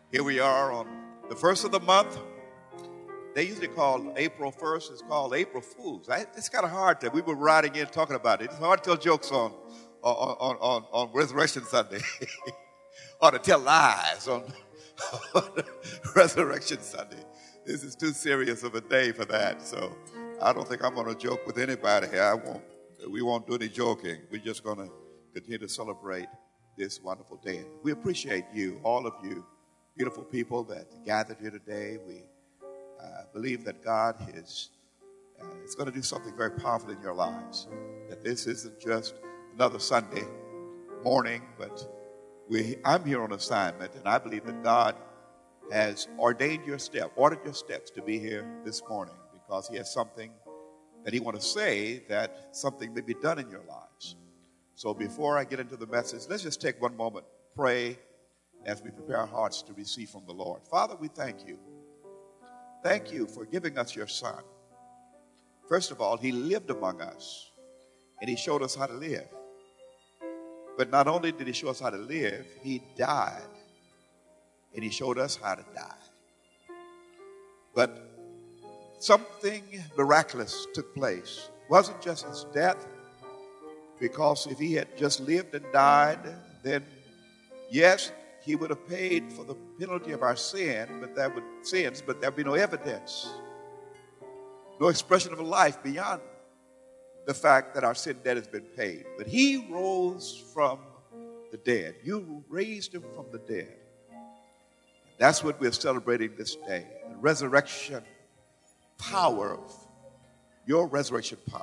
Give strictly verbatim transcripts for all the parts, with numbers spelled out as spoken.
Here we are on the first of the month. They usually call April first, it's called April Fools. I, it's kind of hard to, we were riding in talking about it. It's hard to tell jokes on, on, on, on, on Resurrection Sunday. Or to tell lies on, on Resurrection Sunday. This is too serious of a day for that. So I don't think I'm going to joke with anybody here. I won't, we won't do any joking. We're just going to continue to celebrate this wonderful day. We appreciate you, all of you, beautiful people that gathered here today. We uh, believe that God is, uh, is going to do something very powerful in your lives. That this isn't just another Sunday morning, but we, I'm here on assignment, and I believe that God has ordained your step, ordered your steps to be here this morning because He has something that He wants to say, that something may be done in your lives. So before I get into the message, let's just take one moment, pray as we prepare our hearts to receive from the Lord. Father, we thank you. Thank you for giving us your Son. First of all, He lived among us, and He showed us how to live. But not only did He show us how to live, He died, and He showed us how to die. But something miraculous took place. It wasn't just His death, because if He had just lived and died, then yes, He would have paid for the penalty of our sin, but that would sins, but there'd be no evidence, no expression of a life beyond the fact that our sin debt has been paid. But He rose from the dead. You raised Him from the dead. That's what we're celebrating this day, the resurrection power of your resurrection power.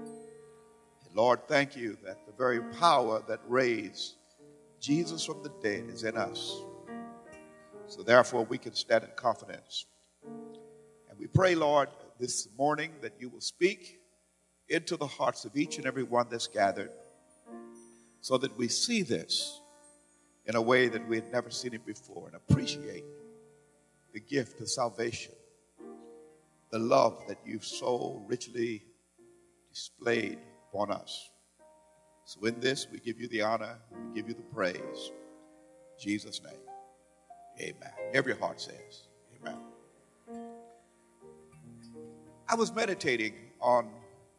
And Lord, thank you that the very power that raised Jesus from the dead is in us. So therefore we can stand in confidence. And we pray, Lord, this morning that you will speak into the hearts of each and every one that's gathered so that we see this in a way that we had never seen it before and appreciate the gift of salvation, the love that you've so richly displayed upon us. So in this, we give you the honor, we give you the praise. In Jesus' name, amen. Every heart says, amen. I was meditating on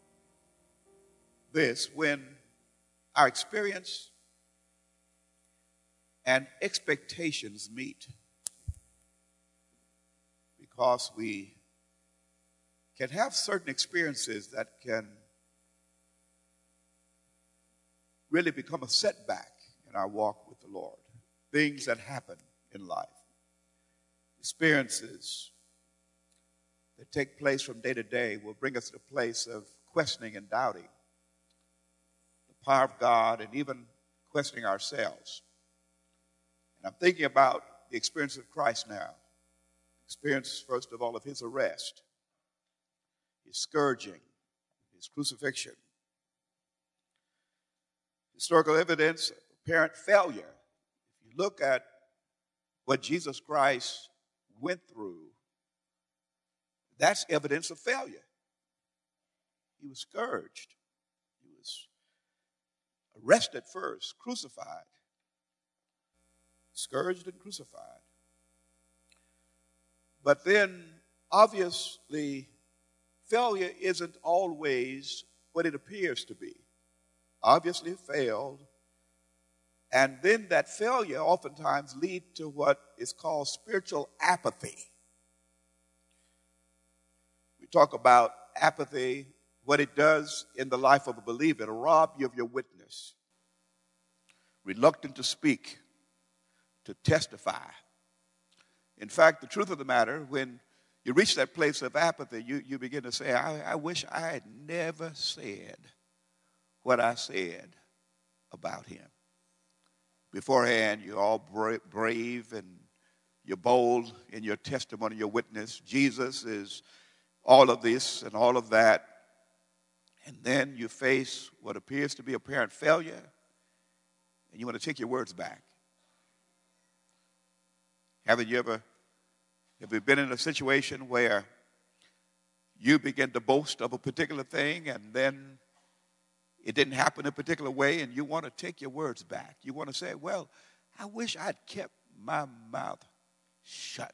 this when our experience and expectations meet, because we can have certain experiences that can really become a setback in our walk with the Lord. Things that happen in life, experiences that take place from day to day will bring us to a place of questioning and doubting the power of God and even questioning ourselves. And I'm thinking about the experience of Christ now. Experience, first of all, of His arrest, His scourging, His crucifixion. Historical evidence of apparent failure. If you look at what Jesus Christ went through, that's evidence of failure. He was scourged. He was arrested first, crucified. Scourged and crucified. But then, obviously, failure isn't always what it appears to be. Obviously failed, and then that failure oftentimes leads to what is called spiritual apathy. We talk about apathy, what it does in the life of a believer. It'll rob you of your witness. Reluctant to speak, to testify. In fact, the truth of the matter, when you reach that place of apathy, you, you begin to say, I, I wish I had never said what I said about Him. Beforehand, you're all bra- brave and you're bold in your testimony, your witness. Jesus is all of this and all of that. And then you face what appears to be apparent failure, and you want to take your words back. Haven't you ever, have you been in a situation where you begin to boast of a particular thing, and then it didn't happen a particular way, and you want to take your words back? You want to say, well, I wish I'd kept my mouth shut.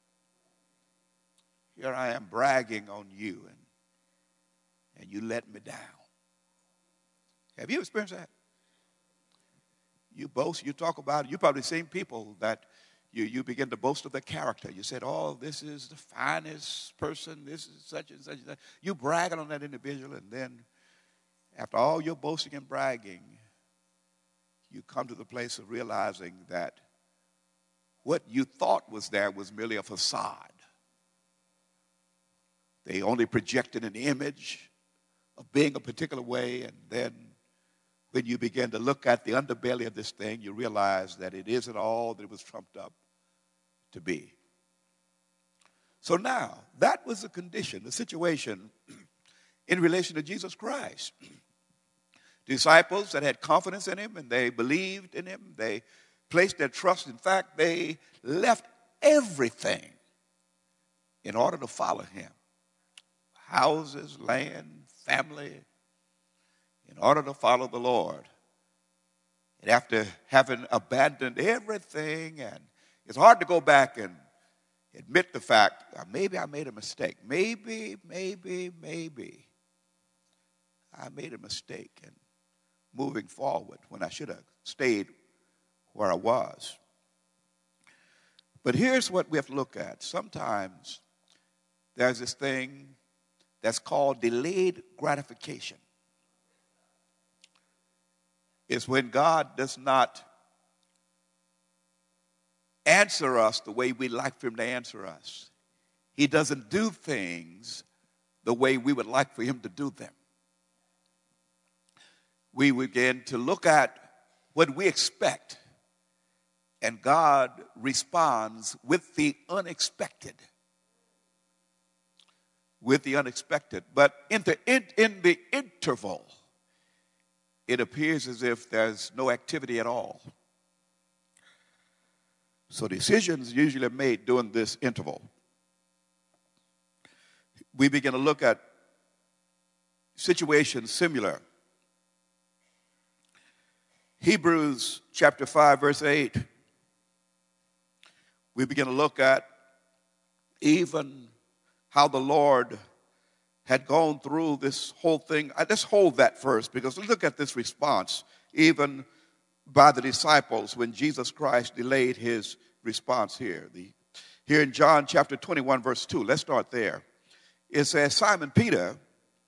Here I am bragging on you, and, and you let me down. Have you experienced that? You boast, you talk about it. You've probably seen people that you, you begin to boast of their character. You said, oh, this is the finest person. This is such and such and such. You bragging on that individual, and then after all your boasting and bragging, you come to the place of realizing that what you thought was there was merely a facade. They only projected an image of being a particular way, and then when you begin to look at the underbelly of this thing, you realize that it isn't all that it was trumped up to be. So now, that was the condition, the situation in relation to Jesus Christ. Disciples that had confidence in him and they believed in him, they placed their trust. In fact, they left everything in order to follow him. Houses, land, family, in order to follow the Lord. And after having abandoned everything, and it's hard to go back and admit the fact, maybe I made a mistake. Maybe, maybe, maybe I made a mistake in moving forward when I should have stayed where I was. But here's what we have to look at. Sometimes there's this thing that's called delayed gratification. It's when God does not answer us the way we'd like for him to answer us. He doesn't do things the way we would like for him to do them. We begin to look at what we expect, and God responds with the unexpected. With the unexpected. But in the, in, in the interval, it appears as if there's no activity at all. So decisions usually are made during this interval. We begin to look at situations similar. Hebrews chapter five, verse eight. We begin to look at even how the Lord had gone through this whole thing. Let's hold that first, because look at this response, even by the disciples when Jesus Christ delayed his response here. The, here in John chapter twenty-one, verse two, let's start there. It says, Simon Peter,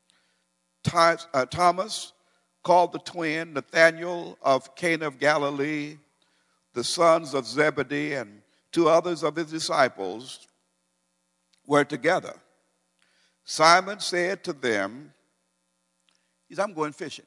Thomas, called the twin, Nathanael of Cana of Galilee, the sons of Zebedee, and two others of his disciples were together. Simon said to them, he said, I'm going fishing.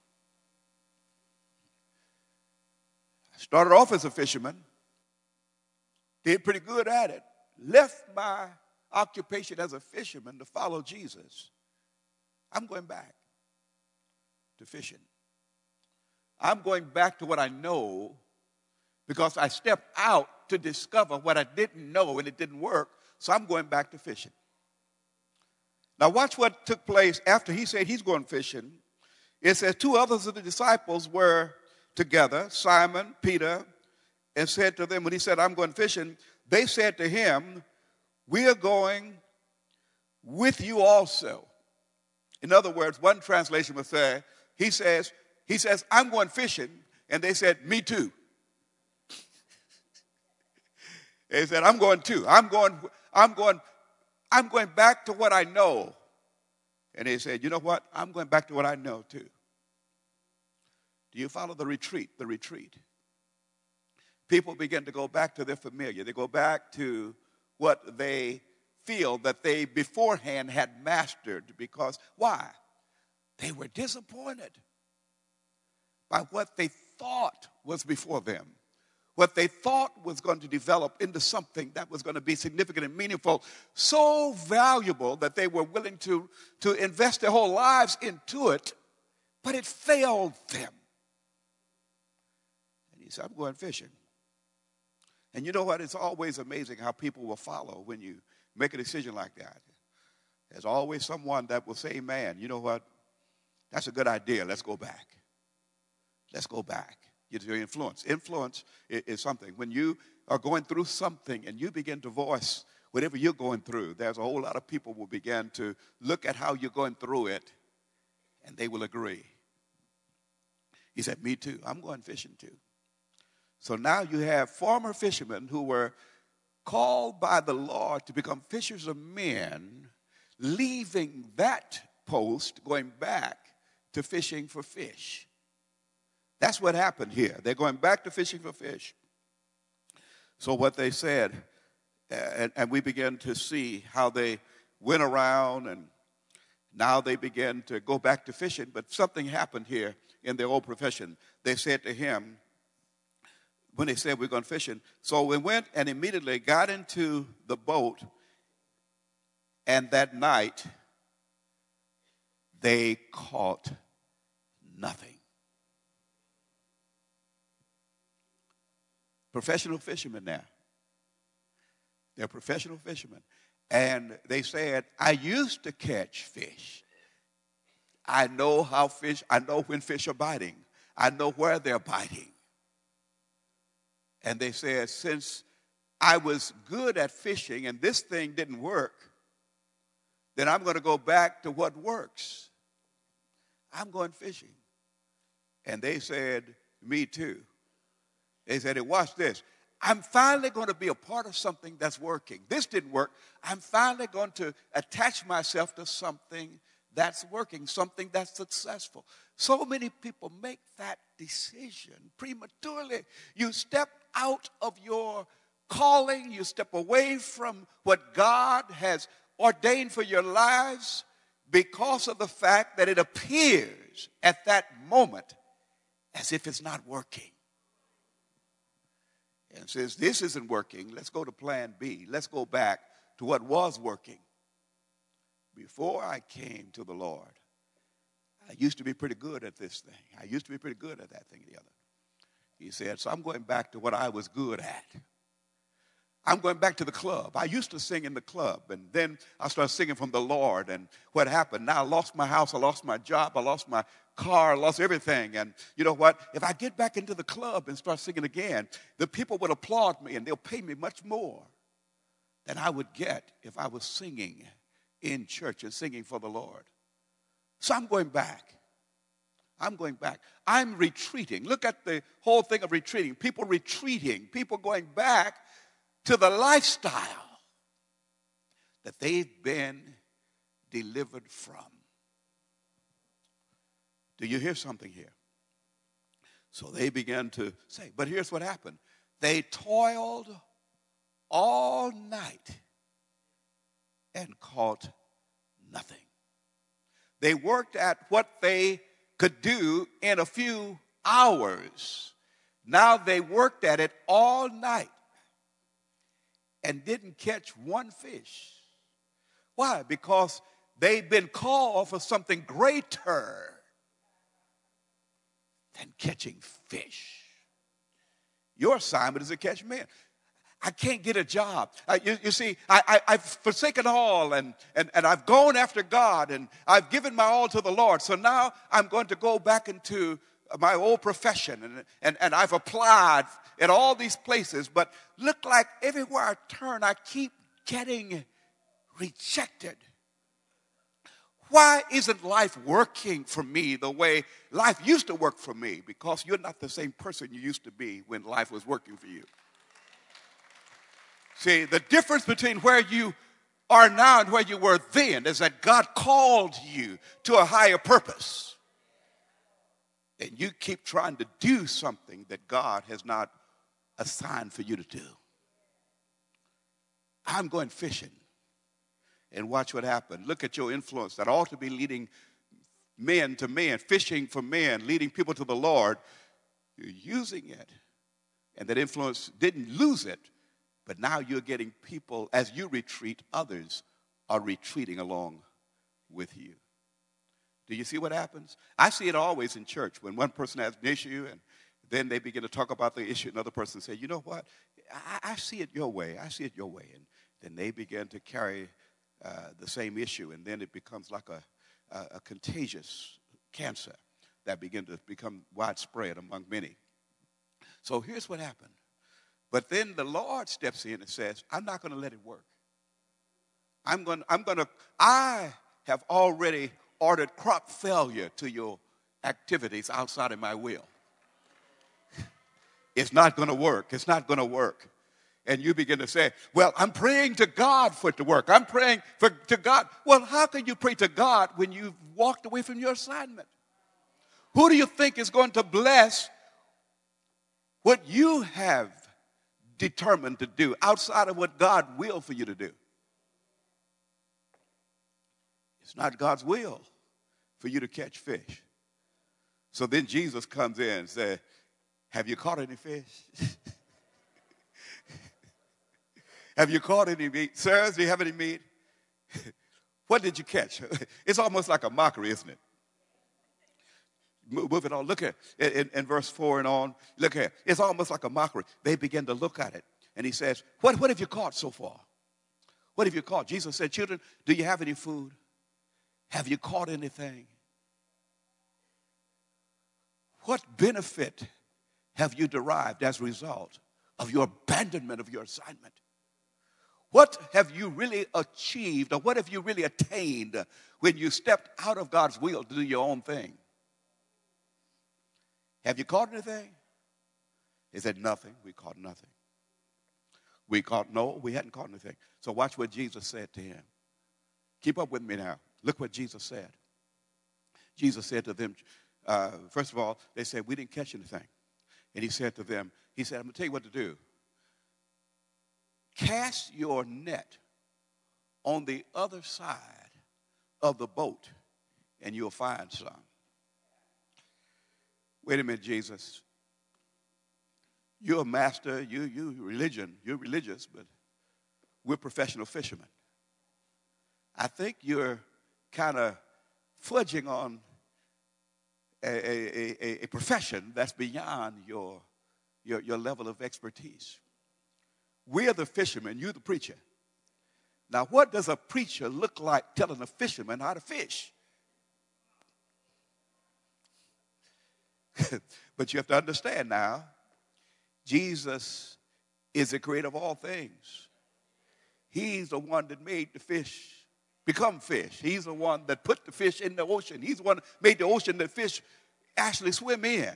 I started off as a fisherman, did pretty good at it, left my occupation as a fisherman to follow Jesus. I'm going back to fishing. I'm going back to what I know because I stepped out to discover what I didn't know and it didn't work, so I'm going back to fishing. Now watch what took place after he said he's going fishing. It says two others of the disciples were together, Simon, Peter, and said to them, when he said, I'm going fishing, they said to him, we are going with you also. In other words, one translation would say, he says, he says, I'm going fishing, and they said, me too. They said, I'm going too. I'm going, I'm going, I'm going back to what I know. And they said, you know what? I'm going back to what I know too. Do you follow the retreat? The retreat. People begin to go back to their familiar. They go back to what they feel that they beforehand had mastered, because why? They were disappointed by what they thought was before them, what they thought was going to develop into something that was going to be significant and meaningful, so valuable that they were willing to, to invest their whole lives into it, but it failed them. And he said, I'm going fishing. And you know what? It's always amazing how people will follow when you make a decision like that. There's always someone that will say, man, you know what? That's a good idea. Let's go back. Let's go back. It's your influence. Influence is, is something. When you are going through something and you begin to voice whatever you're going through, there's a whole lot of people will begin to look at how you're going through it, and they will agree. He said, me too. I'm going fishing too. So now you have former fishermen who were called by the Lord to become fishers of men, leaving that post, going back to fishing for fish. That's what happened here. They're going back to fishing for fish. So what they said, and, and we began to see how they went around, and now they began to go back to fishing. But something happened here in their old profession. They said to him, when they said we're going fishing, so we went and immediately got into the boat, and that night they caught nothing. Professional fishermen now. They're professional fishermen. And they said, I used to catch fish. I know how fish, I know when fish are biting. I know where they're biting. And they said, since I was good at fishing and this thing didn't work, then I'm going to go back to what works. I'm going fishing. And they said, me too. They said, hey, watch this. I'm finally going to be a part of something that's working. This didn't work. I'm finally going to attach myself to something that's working, something that's successful. So many people make that decision prematurely. You step out of your calling. You step away from what God has ordained for your lives because of the fact that it appears at that moment as if it's not working. And says, this isn't working. Let's go to plan B. Let's go back to what was working. Before I came to the Lord, I used to be pretty good at this thing. I used to be pretty good at that thing or the other. He said, so I'm going back to what I was good at. I'm going back to the club. I used to sing in the club, and then I started singing from the Lord. And what happened? Now I lost my house, I lost my job, I lost my car, I lost everything. And you know what? If I get back into the club and start singing again, the people would applaud me, and they'll pay me much more than I would get if I was singing in church and singing for the Lord. So I'm going back. I'm going back. I'm retreating. Look at the whole thing of retreating. People retreating. People going back to the lifestyle that they've been delivered from. Do you hear something here? So they began to say, but here's what happened. They toiled all night and caught nothing. They worked at what they could do in a few hours. Now they worked at it all night and didn't catch one fish. Why? Because they'd been called for something greater than catching fish. Your assignment is to catch men. I can't get a job. Uh, you, you see, I, I, I've forsaken all, and, and, and I've gone after God, and I've given my all to the Lord. So now I'm going to go back into my old profession, and, and, and I've applied at all these places, but look like everywhere I turn, I keep getting rejected. Why isn't life working for me the way life used to work for me? Because you're not the same person you used to be when life was working for you. See, the difference between where you are now and where you were then is that God called you to a higher purpose. And you keep trying to do something that God has not assigned for you to do. I'm going fishing. And watch what happened. Look at your influence that ought to be leading men to men, fishing for men, leading people to the Lord. You're using it. And that influence didn't lose it. But now you're getting people, as you retreat, others are retreating along with you. Do you see what happens? I see it always in church when one person has an issue and then they begin to talk about the issue. Another person says, you know what? I, I see it your way. I see it your way. And then they begin to carry uh, the same issue, and then it becomes like a, a, a contagious cancer that begins to become widespread among many. So here's what happened. But then the Lord steps in and says, I'm not going to let it work. I'm going, I'm going to, I have already ordered crop failure to your activities outside of my will. It's not going to work. It's not going to work. And you begin to say, well, I'm praying to God for it to work. I'm praying for, to God. Well, how can you pray to God when you've walked away from your assignment? Who do you think is going to bless what you have determined to do outside of what God will for you to do? It's not God's will for you to catch fish. So then Jesus comes in and says, have you caught any fish? Have you caught any meat? Sirs, do you have any meat? What did you catch? It's almost like a mockery, isn't it? Move it on. Look at it in, in verse four and on. Look at it. It's almost like a mockery. They begin to look at it. And he says, what, what have you caught so far? What have you caught? Jesus said, children, do you have any food? Have you caught anything? What benefit have you derived as a result of your abandonment of your assignment? What have you really achieved, or what have you really attained when you stepped out of God's will to do your own thing? Have you caught anything? He said, nothing. We caught nothing. We caught, no, we hadn't caught anything. So watch what Jesus said to him. Keep up with me now. Look what Jesus said. Jesus said to them, uh, first of all, they said, we didn't catch anything. And he said to them, he said, I'm going to tell you what to do. Cast your net on the other side of the boat, and you'll find some. Wait a minute, Jesus. You're a master, you, you religion, you're religious, but we're professional fishermen. I think you're kind of fudging on a, a, a, a profession that's beyond your, your, your level of expertise. We're the fishermen, you're the preacher. Now, what does a preacher look like telling a fisherman how to fish? But you have to understand now, Jesus is the creator of all things. He's the one that made the fish become fish. He's the one that put the fish in the ocean. He's the one that made the ocean that fish actually swim in.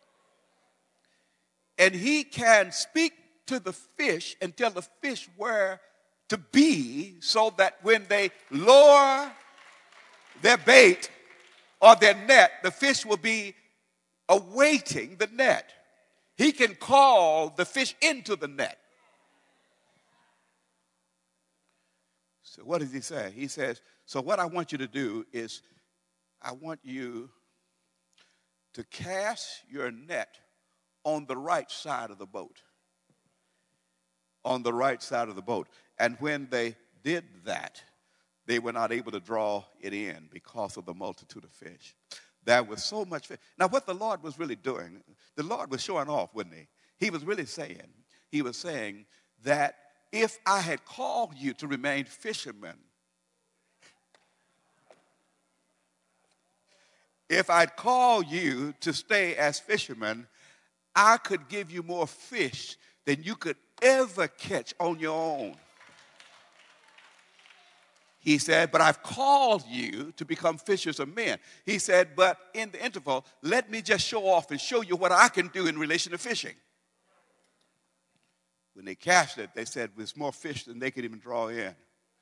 And he can speak to the fish and tell the fish where to be so that when they lower their bait or their net, the fish will be awaiting the net. He can call the fish into the net. So what does he say? He says, so what I want you to do is I want you to cast your net on the right side of the boat. On the right side of the boat. And when they did that, they were not able to draw it in because of the multitude of fish. There was so much fish. Now, what the Lord was really doing, the Lord was showing off, wasn't he? He was really saying, he was saying that if I had called you to remain fishermen, if I'd called you to stay as fishermen, I could give you more fish than you could ever catch on your own. He said, but I've called you to become fishers of men. He said, but in the interval, let me just show off and show you what I can do in relation to fishing. When they cast it, they said there's more fish than they could even draw in.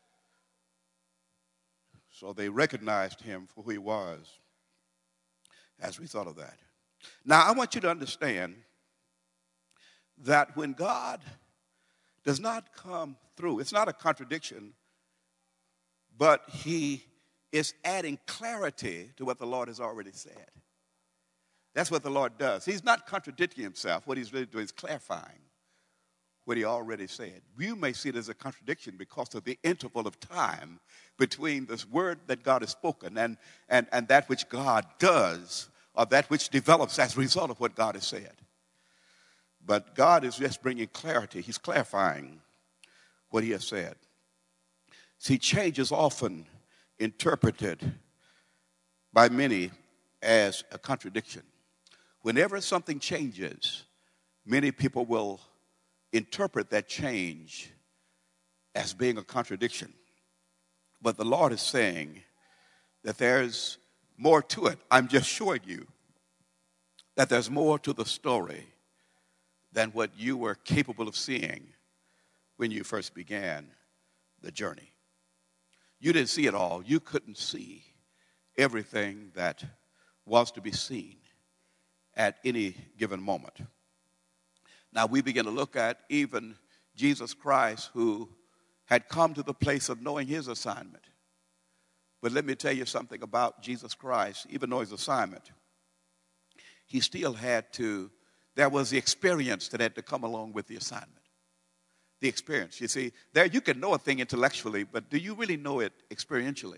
So they recognized him for who he was as we thought of that. Now, I want you to understand that when God does not come through, it's not a contradiction, but he is adding clarity to what the Lord has already said. That's what the Lord does. He's not contradicting himself. What he's really doing is clarifying what he already said. You may see it as a contradiction because of the interval of time between this word that God has spoken and, and, and that which God does, or that which develops as a result of what God has said. But God is just bringing clarity. He's clarifying what he has said. See, change is often interpreted by many as a contradiction. Whenever something changes, many people will interpret that change as being a contradiction. But the Lord is saying that there's more to it. I'm just showing you that there's more to the story than what you were capable of seeing when you first began the journey. You didn't see it all. You couldn't see everything that was to be seen at any given moment. Now we begin to look at even Jesus Christ, who had come to the place of knowing his assignment. But let me tell you something about Jesus Christ. Even though his assignment, he still had to, there was the experience that had to come along with the assignment. The experience. You see, there you can know a thing intellectually, but do you really know it experientially?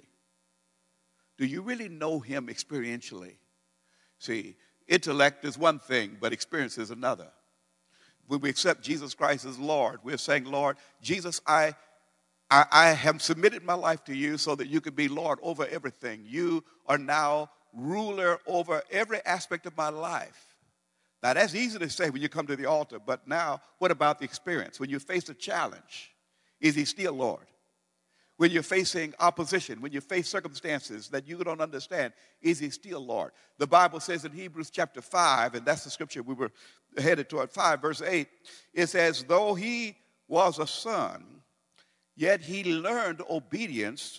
Do you really know him experientially? See, intellect is one thing, but experience is another. When we accept Jesus Christ as Lord, we're saying, Lord, Jesus, I, I, I have submitted my life to you so that you can be Lord over everything. You are now ruler over every aspect of my life. Now, that's easy to say when you come to the altar, but now, what about the experience? When you face a challenge, is he still Lord? When you're facing opposition, when you face circumstances that you don't understand, is he still Lord? The Bible says in Hebrews chapter five, and that's the scripture we were headed toward, five, verse eight, it says, though he was a son, yet he learned obedience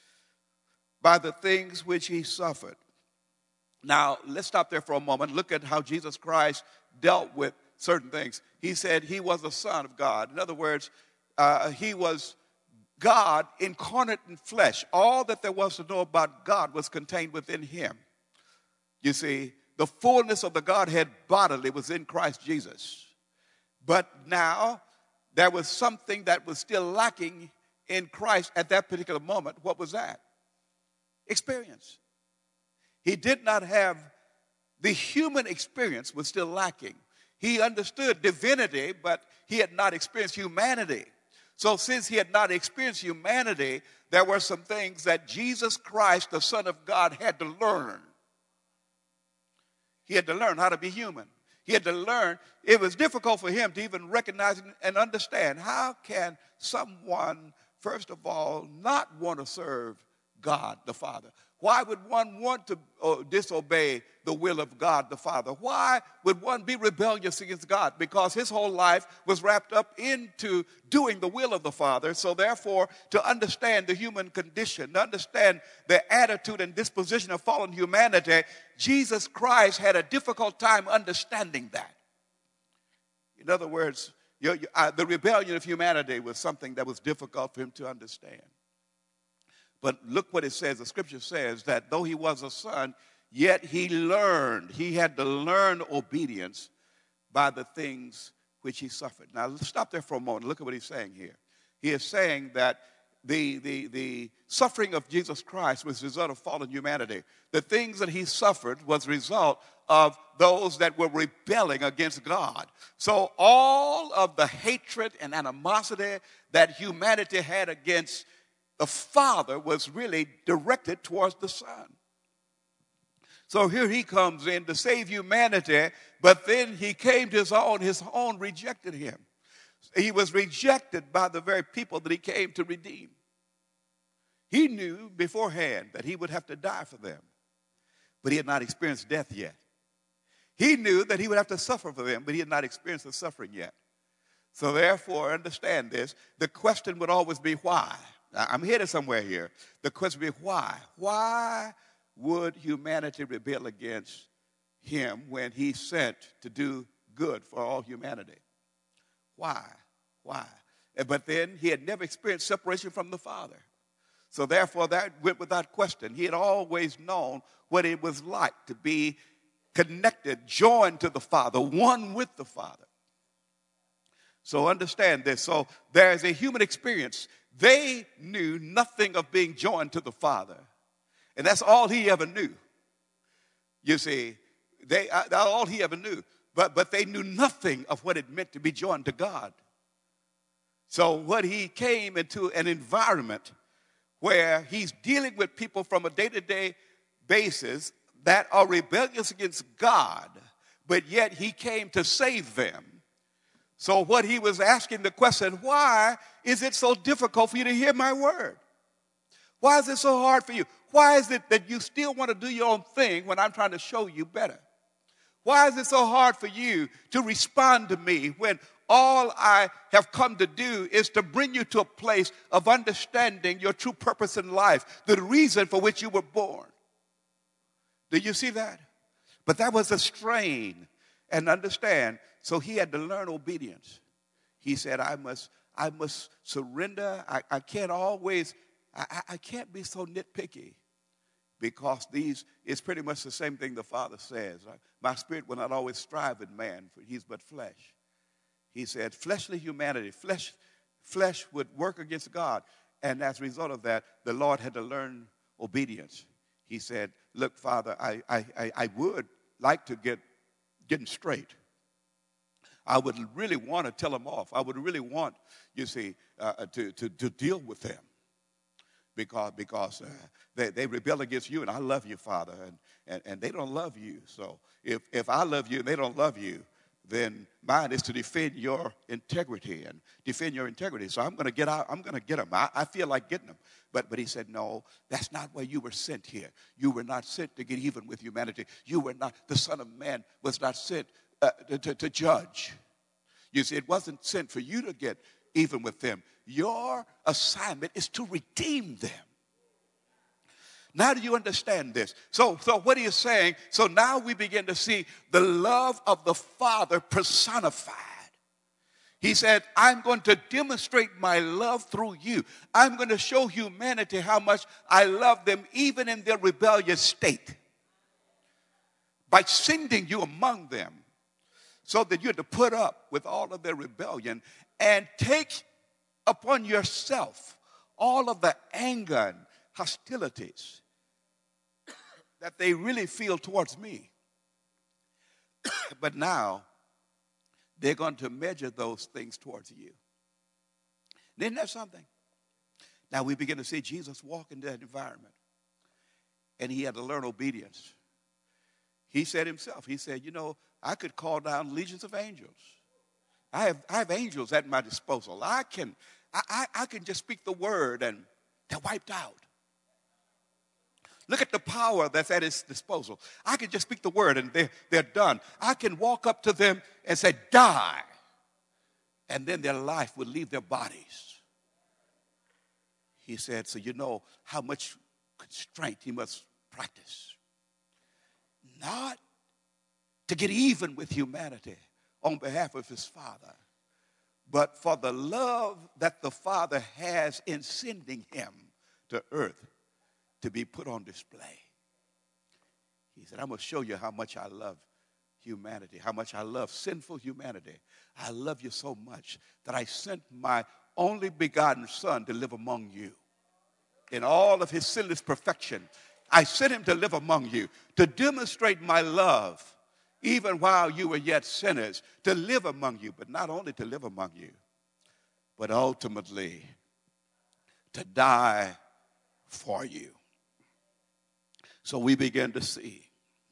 by the things which he suffered. Now, let's stop there for a moment. Look at how Jesus Christ dealt with certain things. He said he was the Son of God. In other words, uh, he was God incarnate in flesh. All that there was to know about God was contained within him. You see, the fullness of the Godhead bodily was in Christ Jesus. But now, there was something that was still lacking in Christ at that particular moment. What was that? Experience. He did not have, the human experience was still lacking. He understood divinity, but he had not experienced humanity. So since he had not experienced humanity, there were some things that Jesus Christ, the Son of God, had to learn. He had to learn how to be human. He had to learn. It was difficult for him to even recognize and understand, how can someone, first of all, not want to serve God the Father? Why would one want to uh, disobey the will of God the Father? Why would one be rebellious against God? Because his whole life was wrapped up into doing the will of the Father. So therefore, to understand the human condition, to understand the attitude and disposition of fallen humanity, Jesus Christ had a difficult time understanding that. In other words, you, you, uh, the rebellion of humanity was something that was difficult for him to understand. But look what it says. The scripture says that though he was a son, yet he learned. He had to learn obedience by the things which he suffered. Now, let's stop there for a moment. Look at what he's saying here. He is saying that the, the, the suffering of Jesus Christ was the result of fallen humanity. The things that he suffered was the result of those that were rebelling against God. So all of the hatred and animosity that humanity had against the Father was really directed towards the Son. So here he comes in to save humanity, but then he came to his own. His own rejected him. He was rejected by the very people that he came to redeem. He knew beforehand that he would have to die for them, but he had not experienced death yet. He knew that he would have to suffer for them, but he had not experienced the suffering yet. So therefore, understand this, the question would always be why. I'm headed somewhere here. The question would be why? Why would humanity rebel against him when he sent to do good for all humanity? Why? Why? But then he had never experienced separation from the Father. So therefore, that went without question. He had always known what it was like to be connected, joined to the Father, one with the Father. So understand this. So there is a human experience. They knew nothing of being joined to the Father. And that's all he ever knew. You see, they, that's all he ever knew. But, but they knew nothing of what it meant to be joined to God. So what he came into an environment where he's dealing with people from a day-to-day basis that are rebellious against God, but yet he came to save them. So what he was asking the question, why is it so difficult for you to hear my word? Why is it so hard for you? Why is it that you still want to do your own thing when I'm trying to show you better? Why is it so hard for you to respond to me when all I have come to do is to bring you to a place of understanding your true purpose in life, the reason for which you were born? Do you see that? But that was a strain, and understand, so he had to learn obedience. He said, I must, I must surrender. I, I can't always, I, I can't be so nitpicky, because these is pretty much the same thing the Father says. My spirit will not always strive in man, for he's but flesh. He said, fleshly humanity, flesh, flesh would work against God. And as a result of that, the Lord had to learn obedience. He said, look, Father, I, I, I, I would like to get getting straight. I would really want to tell them off. I would really want, you see, uh, to, to, to deal with them. Because, because uh, they, they rebel against you, and I love you, Father, and, and, and they don't love you. So if, if I love you and they don't love you, then mine is to defend your integrity and defend your integrity. So I'm going to get out. I'm going to get them. I, I feel like getting them. But, but he said, no, that's not why you were sent here. You were not sent to get even with humanity. You were not, the Son of Man was not sent uh, to, to, to judge. You see, it wasn't sent for you to get even with them. Your assignment is to redeem them. Now do you understand this? So, so what he is saying, so now we begin to see the love of the Father personified. He said, I'm going to demonstrate my love through you. I'm going to show humanity how much I love them even in their rebellious state, by sending you among them so that you had to put up with all of their rebellion and take upon yourself all of the anger and hostilities that they really feel towards me. But now, they're going to measure those things towards you. Isn't that something? Now we begin to see Jesus walk into that environment. And he had to learn obedience. He said himself, he said, you know, I could call down legions of angels. I have, I have angels at my disposal. I can, I, I, I can just speak the word and they're wiped out. Look at the power that's at his disposal. I can just speak the word and they're, they're done. I can walk up to them and say, die. And then their life will leave their bodies. He said, so you know how much constraint he must practice. Not to get even with humanity on behalf of his Father, but for the love that the Father has in sending him to earth to be put on display. He said, I'm going to show you how much I love humanity, how much I love sinful humanity. I love you so much that I sent my only begotten Son to live among you. In all of his sinless perfection, I sent him to live among you, to demonstrate my love, even while you were yet sinners, to live among you, but not only to live among you, but ultimately to die for you. So we begin to see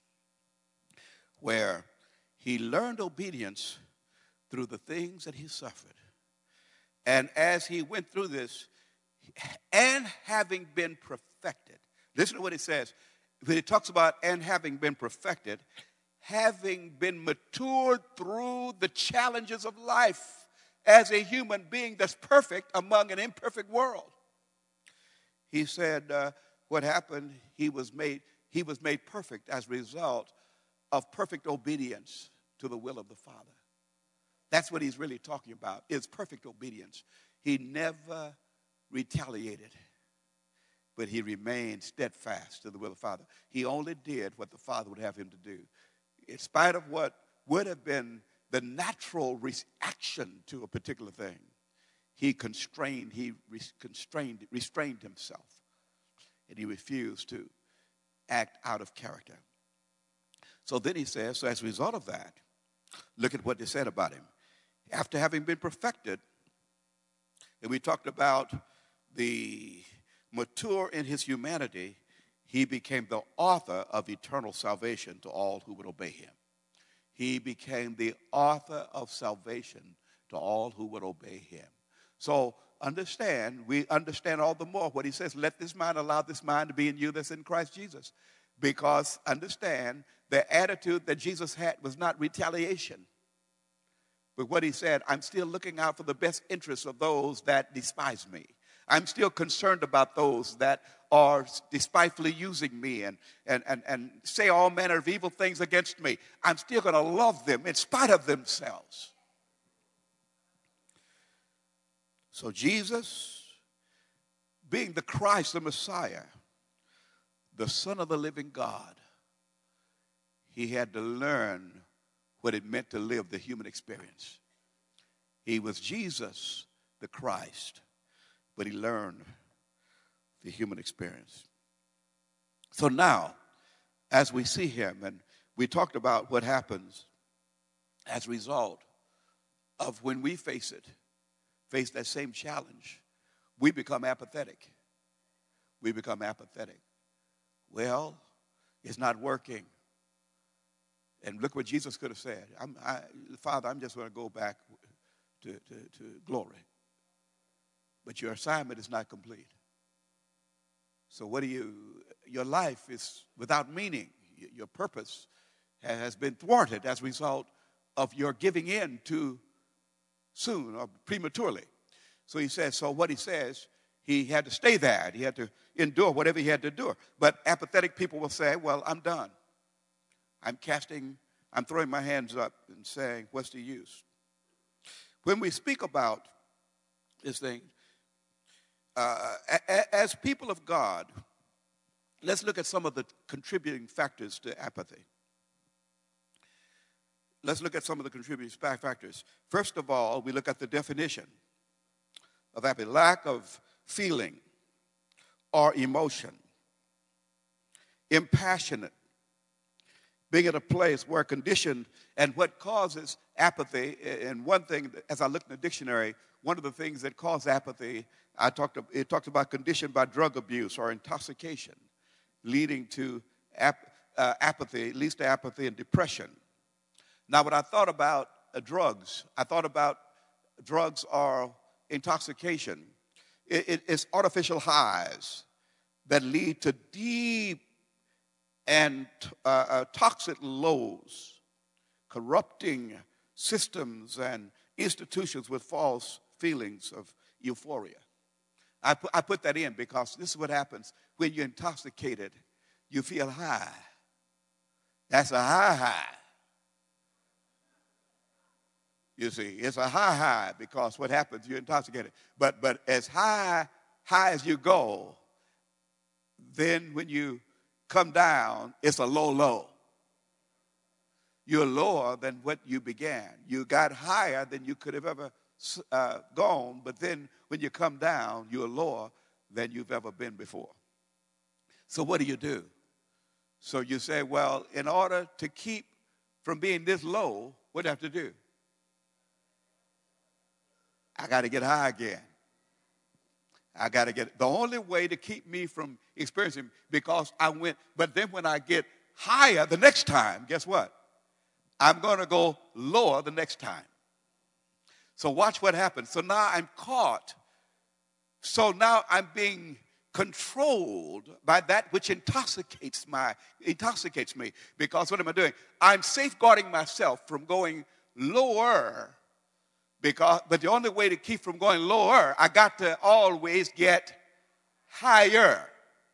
where he learned obedience through the things that he suffered. And as he went through this, and having been perfected, listen to what he says. When he talks about and having been perfected, having been matured through the challenges of life as a human being that's perfect among an imperfect world. He said, uh, what happened, he was made, he was made perfect as a result of perfect obedience to the will of the Father. That's what he's really talking about, is perfect obedience. He never retaliated, but he remained steadfast to the will of the Father. He only did what the Father would have him to do. In spite of what would have been the natural reaction to a particular thing, he constrained, he constrained, restrained himself. And he refused to act out of character. So then he says, so as a result of that, look at what they said about him. After having been perfected, and we talked about the mature in his humanity, he became the author of eternal salvation to all who would obey him. He became the author of salvation to all who would obey him. So understand, we understand all the more what he says, let this mind, allow this mind to be in you that's in Christ Jesus. Because understand, the attitude that Jesus had was not retaliation. But what he said, I'm still looking out for the best interests of those that despise me. I'm still concerned about those that are despitefully using me and, and, and, and say all manner of evil things against me. I'm still going to love them in spite of themselves. So Jesus, being the Christ, the Messiah, the Son of the living God, he had to learn what it meant to live the human experience. He was Jesus, the Christ, but he learned the human experience. So now, as we see him, and we talked about what happens as a result of when we face it, face that same challenge, we become apathetic. We become apathetic. Well, it's not working. And look what Jesus could have said. I'm, I, Father, I'm just going to go back to, to, to glory. But your assignment is not complete. So what do you, your life is without meaning. Your purpose has been thwarted as a result of your giving in too soon or prematurely. So he says, so what he says, he had to stay there. He had to endure whatever he had to endure. But apathetic people will say, well, I'm done. I'm casting, I'm throwing my hands up and saying, what's the use? When we speak about this thing, uh, as people of God, let's look at some of the contributing factors to apathy. Let's look at some of the contributing factors. First of all, we look at the definition of apathy: lack of feeling or emotion, impassionate, being at a place where condition, and what causes apathy, and one thing, as I looked in the dictionary, one of the things that cause apathy, I talked, it talks about condition by drug abuse or intoxication, leading to ap, uh, apathy, leads to apathy and depression. Now, when I thought about uh, drugs, I thought about drugs or intoxication. It, it, it's artificial highs that lead to deep and uh, uh, toxic lows, corrupting systems and institutions with false feelings of euphoria. I put, I put that in because this is what happens when you're intoxicated. You feel high. That's a high high. You see, it's a high high because what happens, you're intoxicated. But but as high high as you go, then when you come down, it's a low low. You're lower than what you began. You got higher than you could have ever uh, gone, but then when you come down, you're lower than you've ever been before. So what do you do? So you say, well, in order to keep from being this low, what do I have to do? I got to get high again. I got to get, the only way to keep me from experiencing, because I went, but then when I get higher the next time, guess what? I'm going to go lower the next time. So watch what happens. So now I'm caught. So now I'm being controlled by that which intoxicates my intoxicates me. Because what am I doing? I'm safeguarding myself from going lower. Because, but the only way to keep from going lower, I got to always get higher.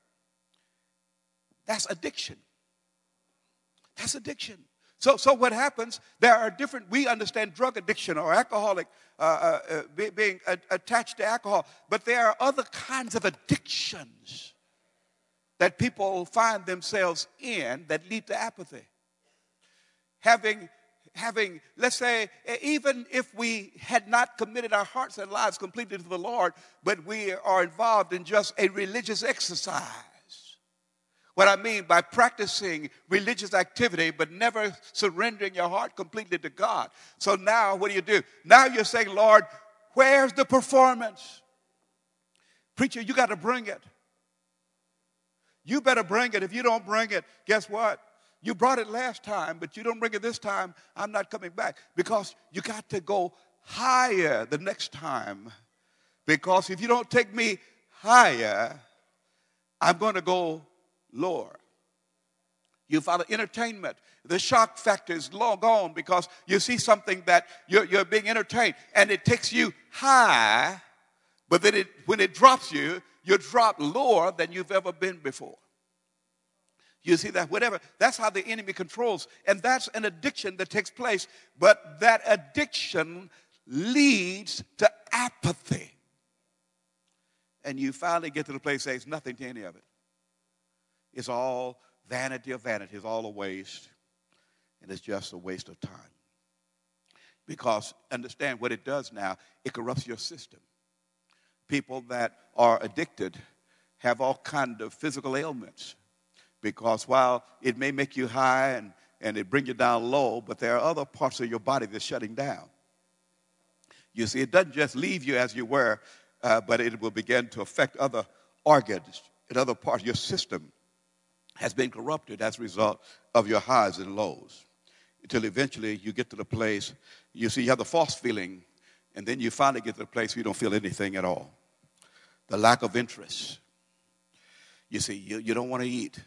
That's addiction. That's addiction. So, so what happens, there are different, we understand drug addiction or alcoholic, uh, uh, uh, be, being a, attached to alcohol, but there are other kinds of addictions that people find themselves in that lead to apathy. Having, having, let's say, even if we had not committed our hearts and lives completely to the Lord, but we are involved in just a religious exercise. What I mean by practicing religious activity, but never surrendering your heart completely to God. So now, what do you do? Now you're saying, Lord, where's the performance? Preacher, you got to bring it. You better bring it. If you don't bring it, guess what? You brought it last time, but you don't bring it this time, I'm not coming back. Because you got to go higher the next time, because if you don't take me higher, I'm going to go lower. You follow entertainment. The shock factor is long gone because you see something that you're, you're being entertained, and it takes you high, but then it, when it drops you, you drop lower than you've ever been before. You see that? Whatever. That's how the enemy controls. And that's an addiction that takes place. But that addiction leads to apathy. And you finally get to the place that says nothing to any of it. It's all vanity of vanity. It's all a waste. And it's just a waste of time. Because understand what it does now, it corrupts your system. People that are addicted have all kinds of physical ailments. Because while it may make you high and, and it bring you down low, but there are other parts of your body that's shutting down. You see, it doesn't just leave you as you were, uh, but it will begin to affect other organs and other parts. Your system has been corrupted as a result of your highs and lows. Until eventually you get to the place, you see, you have the false feeling, and then you finally get to the place where you don't feel anything at all. The lack of interest. You see, you, you don't want to eat.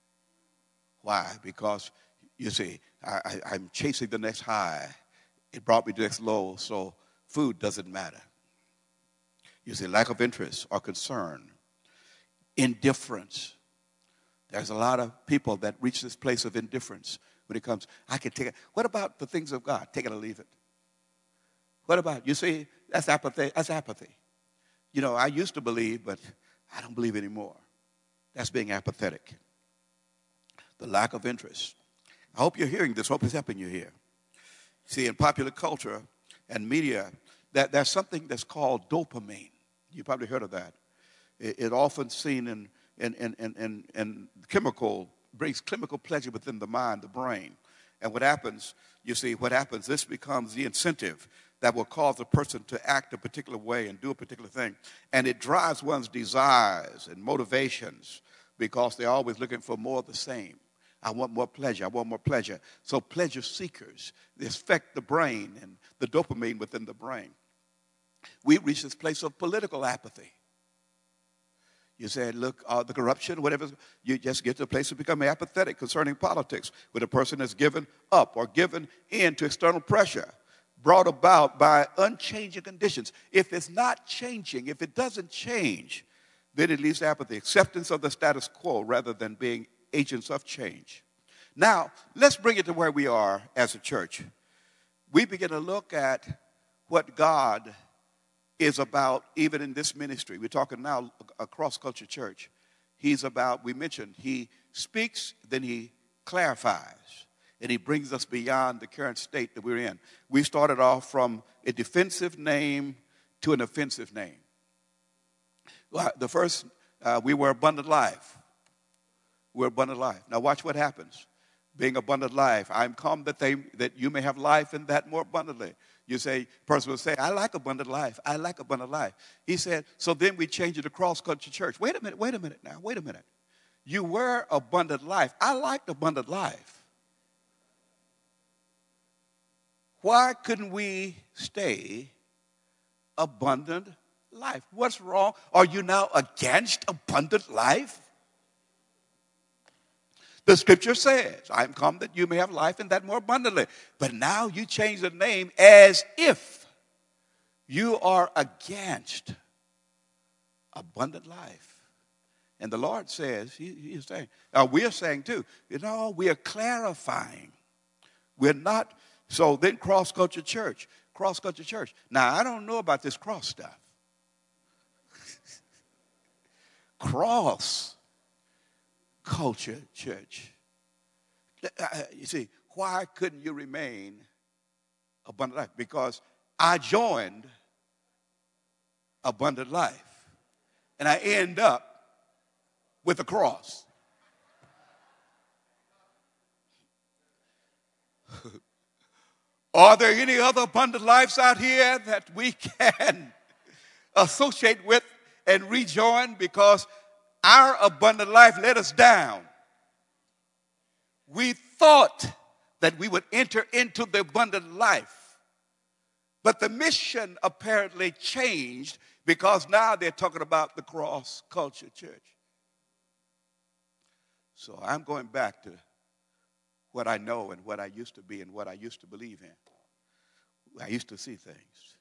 Why? Because, you see, I, I, I'm chasing the next high. It brought me to the next low, so food doesn't matter. You see, lack of interest or concern. Indifference. There's a lot of people that reach this place of indifference when it comes, I can take it. What about the things of God? Take it or leave it. What about, you see, that's apathy. That's apathy. You know, I used to believe, but I don't believe anymore. That's being apathetic. The lack of interest. I hope you're hearing this. I hope it's helping you here. See, in popular culture and media, that there's something that's called dopamine. You probably heard of that. It, it often seen in, in, in, in, in, in chemical, brings chemical pleasure within the mind, the brain. And what happens, you see, what happens, this becomes the incentive that will cause a person to act a particular way and do a particular thing. And it drives one's desires and motivations because they're always looking for more of the same. I want more pleasure. I want more pleasure. So pleasure seekers, they affect the brain and the dopamine within the brain. We reach this place of political apathy. You say, look, uh, the corruption, whatever, you just get to a place of becoming apathetic concerning politics, where the person has given up or given in to external pressure brought about by unchanging conditions. If it's not changing, if it doesn't change, then it leads to apathy, acceptance of the status quo rather than being agents of change. Now, let's bring it to where we are as a church. We begin to look at what God is about, even in this ministry. We're talking now a cross-culture church. He's about, we mentioned, he speaks, then he clarifies, and he brings us beyond the current state that we're in. We started off from a defensive name to an offensive name. The first, uh, we were abundant life. We're abundant life. Now watch what happens. Being abundant life. I'm come that they that you may have life and that more abundantly. You say, person will say, I like abundant life. I like abundant life. He said, so then we change it to cross-country church. Wait a minute, wait a minute now, wait a minute. You were abundant life. I liked abundant life. Why couldn't we stay abundant life? What's wrong? Are you now against abundant life? The scripture says, I am come that you may have life and that more abundantly. But now you change the name as if you are against abundant life. And the Lord says, he, he is saying, uh, we are saying too, you know, we are clarifying. We're not, so then cross-culture church, cross-culture church. Now, I don't know about this cross stuff. Cross. Culture church. You see, why couldn't you remain abundant life? Because I joined abundant life. And I end up with a cross. Are there any other abundant lives out here that we can associate with and rejoin? Because our abundant life let us down. We thought that we would enter into the abundant life, But the mission apparently changed because now they're talking about the cross culture church. So I'm going back to what I know and what I used to be and what I used to believe in. I used to see things.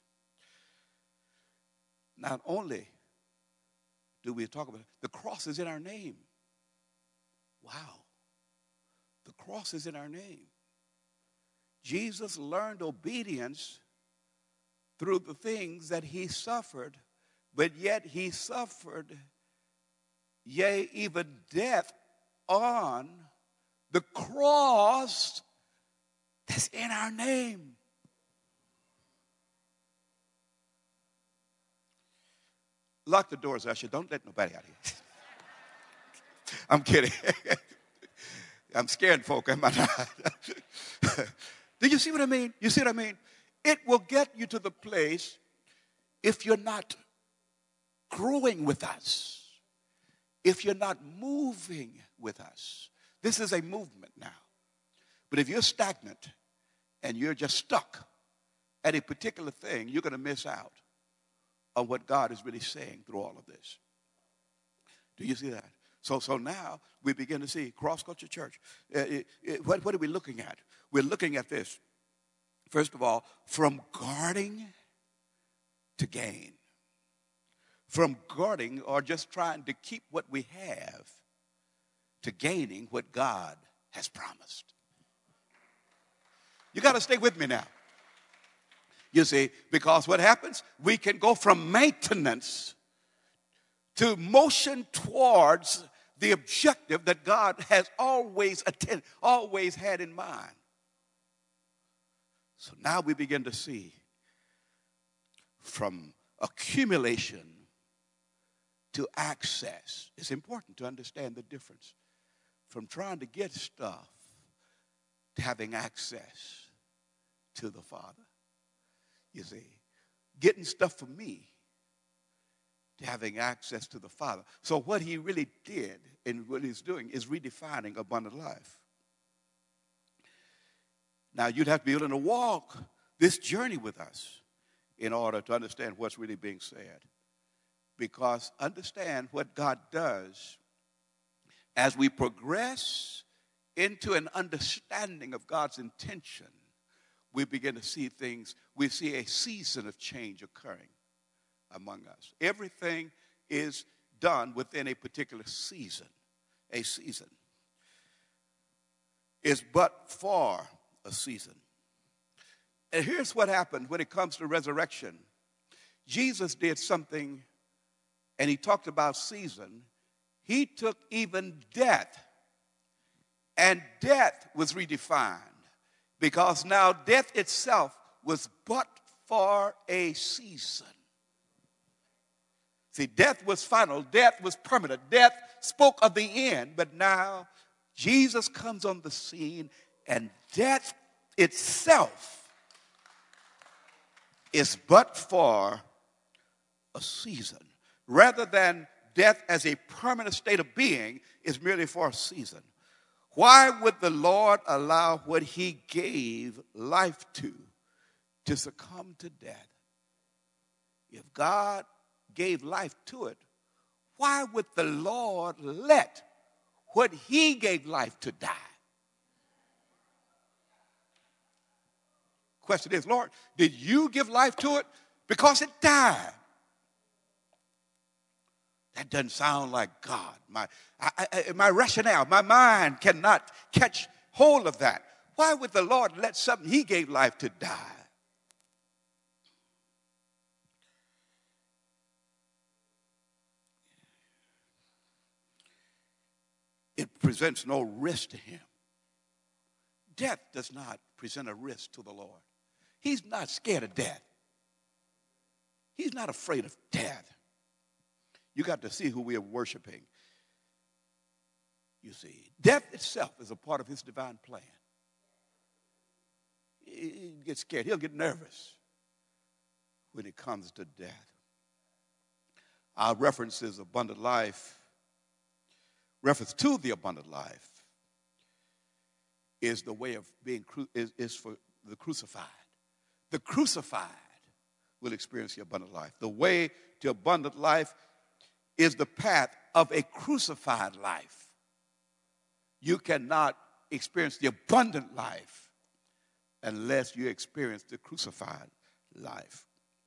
Not only do we talk about it, the cross is in our name. Wow. The cross is in our name. Jesus learned obedience through the things that he suffered, but yet he suffered, yea, even death on the cross that's in our name. Lock the doors, Usher. Don't let nobody out here. I'm kidding. I'm scaring folk, am I not? Do you see what I mean? You see what I mean? It will get you to the place if you're not growing with us, if you're not moving with us. This is a movement now. But if you're stagnant and you're just stuck at a particular thing, you're going to miss out on what God is really saying through all of this. Do you see that? So, so now we begin to see cross-culture church. Uh, it, it, what, what are we looking at? We're looking at this. First of all, from guarding to gain. From guarding or just trying to keep what we have to gaining what God has promised. You got to stay with me now. You see, because what happens? We can go from maintenance to motion towards the objective that God has always attended, always had in mind. So now we begin to see from accumulation to access. It's important to understand the difference from trying to get stuff to having access to the Father. You see, getting stuff for me to having access to the Father. So what he really did and what he's doing is redefining abundant life. Now, you'd have to be willing to walk this journey with us in order to understand what's really being said. Because understand what God does as we progress into an understanding of God's intention, we begin to see things, we see a season of change occurring among us. Everything is done within a particular season. A season is but for a season. And here's what happened when it comes to resurrection. Jesus did something, and he talked about season. He took even death, and death was redefined because now death itself was but for a season. See, death was final. Death was permanent. Death spoke of the end, but now Jesus comes on the scene, and death itself is but for a season. Rather than death as a permanent state of being, is merely for a season. Why would the Lord allow what he gave life to to succumb to death? If God gave life to it, why would the Lord let what he gave life to die? Question is, Lord, did you give life to it? Because it died. That doesn't sound like God. My, I, I, my rationale, my mind cannot catch hold of that. Why would the Lord let something he gave life to die? It presents no risk to him. Death does not present a risk to the Lord. He's not scared of death. He's not afraid of death. You got to see who we are worshiping. You see, death itself is a part of his divine plan. He gets scared. He'll get nervous when it comes to death. Our reference is abundant life. Reference to the abundant life is the way of being, cru- is, is for the crucified. The crucified will experience the abundant life. The way to abundant life is the path of a crucified life. You cannot experience the abundant life unless you experience the crucified life.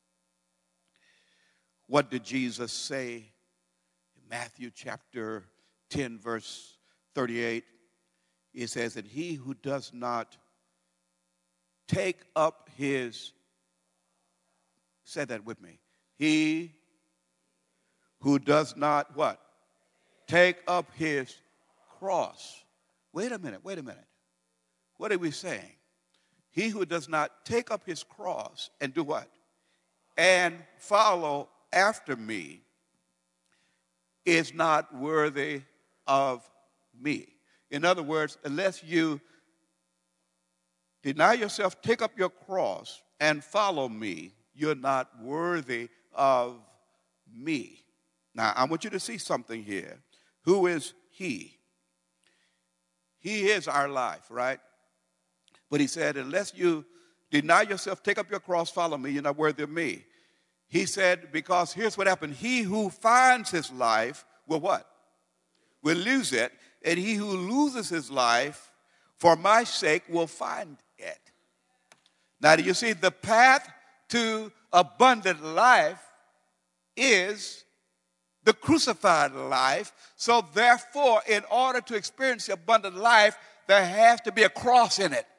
What did Jesus say in Matthew chapter ten, verse thirty-eight? It says that he who does not take up his, say that with me, he who does not what? Take up his cross. Wait a minute, wait a minute. What are we saying? He who does not take up his cross and do what? And follow after me is not worthy of me. In other words, unless you deny yourself, take up your cross, and follow me, you're not worthy of me. Now, I want you to see something here. Who is he? He is our life, right? But he said, unless you deny yourself, take up your cross, follow me, you're not worthy of me. He said, because here's what happened. He who finds his life will what? Will lose it. And he who loses his life for my sake will find it. Now, do you see the path to abundant life is the crucified life. So therefore, in order to experience the abundant life, there has to be a cross in it.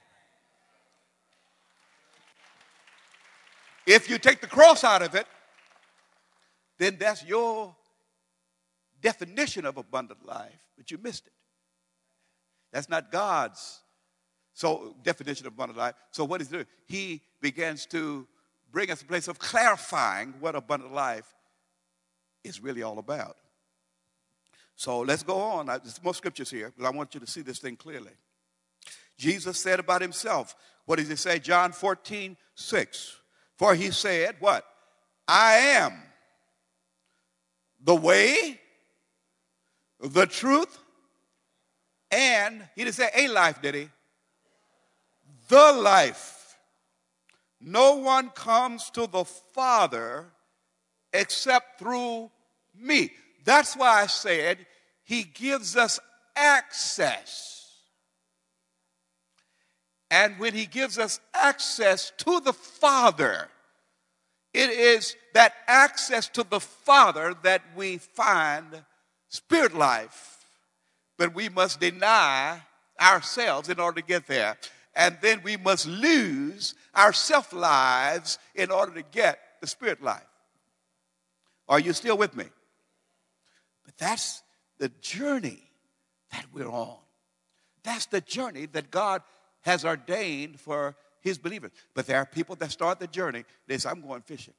If you take the cross out of it, then that's your definition of abundant life, but you missed it. That's not God's so definition of abundant life. So what is it? He begins to bring us a place of clarifying what abundant life is really all about. So let's go on. There's more scriptures here, but I want you to see this thing clearly. Jesus said about himself, what does he say? John fourteen, six. For he said, what? I am the way, the truth, and he didn't say a life, did he? The life. No one comes to the Father except through me. That's why I said he gives us access. And when he gives us access to the Father, it is that access to the Father that we find spirit life. But we must deny ourselves in order to get there. And then we must lose our self lives in order to get the spirit life. Are you still with me? But that's the journey that we're on. That's the journey that God has ordained for his believers. But there are people that start the journey. They say, I'm going fishing.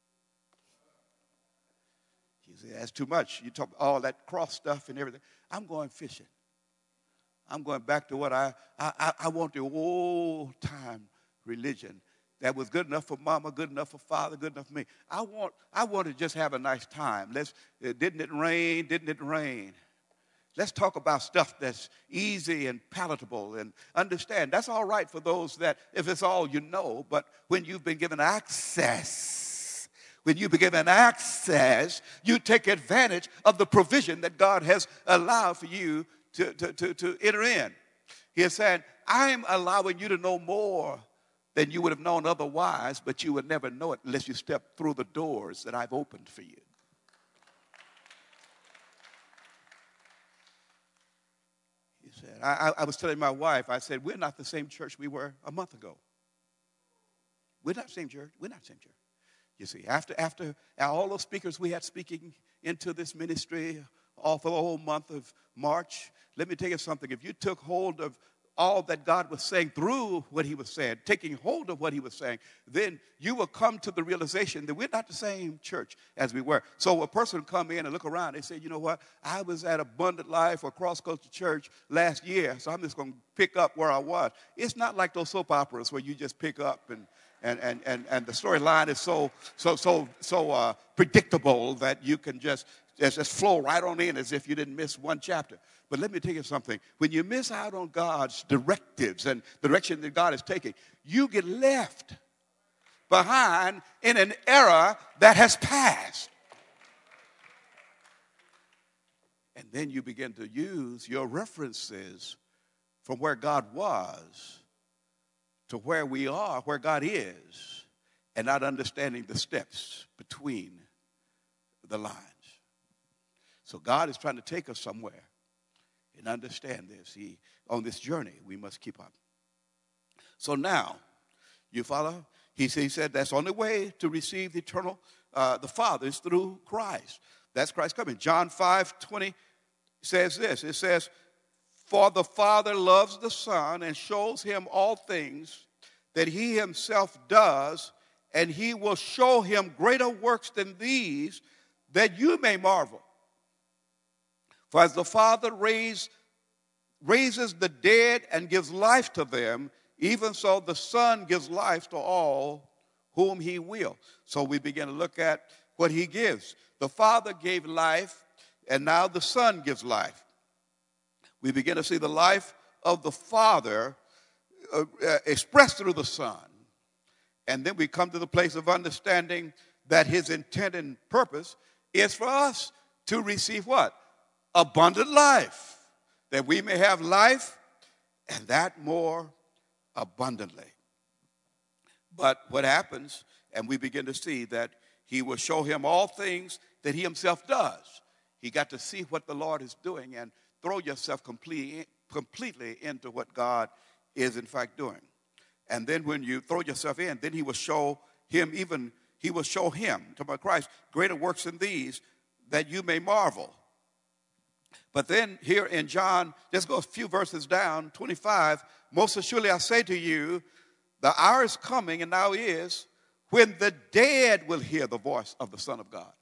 You say, that's too much. You talk all that cross stuff and everything. I'm going fishing. I'm going back to what I, I, I want the old time religion that was good enough for mama, good enough for father, good enough for me. I want, I want to just have a nice time. Let's, uh, didn't it rain? Didn't it rain? Let's talk about stuff that's easy and palatable and understand. That's all right for those that, if it's all you know, but when you've been given access, when you've been given access, you take advantage of the provision that God has allowed for you to, to, to, to enter in. He is saying, I'm allowing you to know more than you would have known otherwise, but you would never know it unless you step through the doors that I've opened for you. Said, I, I was telling my wife, I said, we're not the same church we were a month ago. We're not the same church. We're not the same church. You see, after, after all those speakers we had speaking into this ministry all for the whole month of March, let me tell you something. If you took hold of all that God was saying through what he was saying, taking hold of what he was saying, then you will come to the realization that we're not the same church as we were. So a person would come in and look around and say, you know what, I was at Abundant Life or Cross Coastal Church last year, so I'm just going to pick up where I was. It's not like those soap operas where you just pick up and and and and, and the storyline is so so so so uh, predictable that you can just Just, just flow right on in as if you didn't miss one chapter. But let me tell you something. When you miss out on God's directives and the direction that God is taking, you get left behind in an era that has passed. And then you begin to use your references from where God was to where we are, where God is, and not understanding the steps between the lines. So God is trying to take us somewhere. And understand this. He, on this journey, we must keep up. So now, you follow? He, he said that's the only way to receive the eternal, uh, the Father is through Christ. That's Christ coming. John five twenty says this. It says, for the Father loves the Son and shows him all things that he himself does, and he will show him greater works than these, that you may marvel. For as the Father raised, raises the dead and gives life to them, even so the Son gives life to all whom he will. So we begin to look at what he gives. The Father gave life, and now the Son gives life. We begin to see the life of the Father uh, uh, expressed through the Son. And then we come to the place of understanding that his intent and purpose is for us to receive what? Abundant life, that we may have life and that more abundantly. But what happens, and we begin to see that he will show him all things that he himself does. He got to see what the Lord is doing and throw yourself completely, completely into what God is in fact doing. And then when you throw yourself in, then he will show him even, he will show him, talking about Christ, greater works than these, that you may marvel. But then here in John, just go a few verses down, twenty-five, most assuredly I say to you, the hour is coming and now is, when the dead will hear the voice of the Son of God.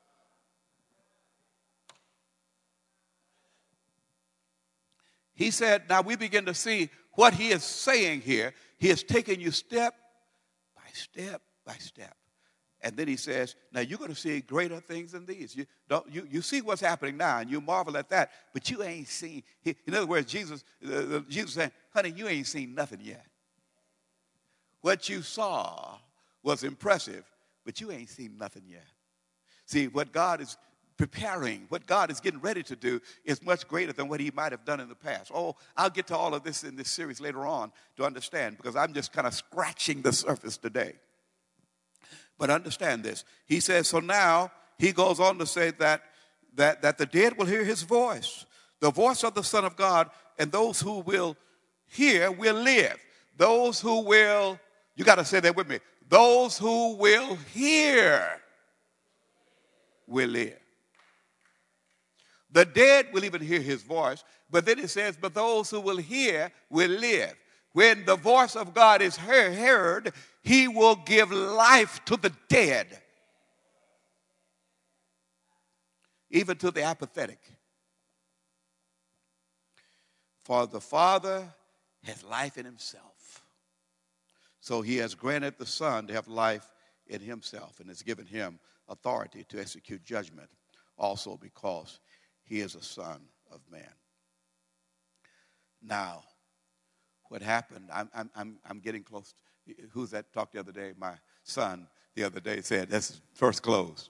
He said, now we begin to see what he is saying here. He is taking you step by step by step. And then he says, now you're going to see greater things than these. You, don't, you, you see what's happening now, and you marvel at that, but you ain't seen. In other words, Jesus, uh, Jesus saying, honey, you ain't seen nothing yet. What you saw was impressive, but you ain't seen nothing yet. See, what God is preparing, what God is getting ready to do is much greater than what he might have done in the past. Oh, I'll get to all of this in this series later on to understand, because I'm just kind of scratching the surface today. But understand this. He says, so now he goes on to say that, that, that the dead will hear his voice, the voice of the Son of God, and those who will hear will live. Those who will, you got to say that with me, those who will hear will live. The dead will even hear his voice, but then it says, but those who will hear will live. When the voice of God is heard, he will give life to the dead, even to the apathetic. For the Father has life in himself. So he has granted the Son to have life in himself and has given him authority to execute judgment, also because he is a Son of Man. Now, what happened, I'm, I'm, I'm, I'm getting close. To, who's that talked the other day? My son the other day said, that's his first close.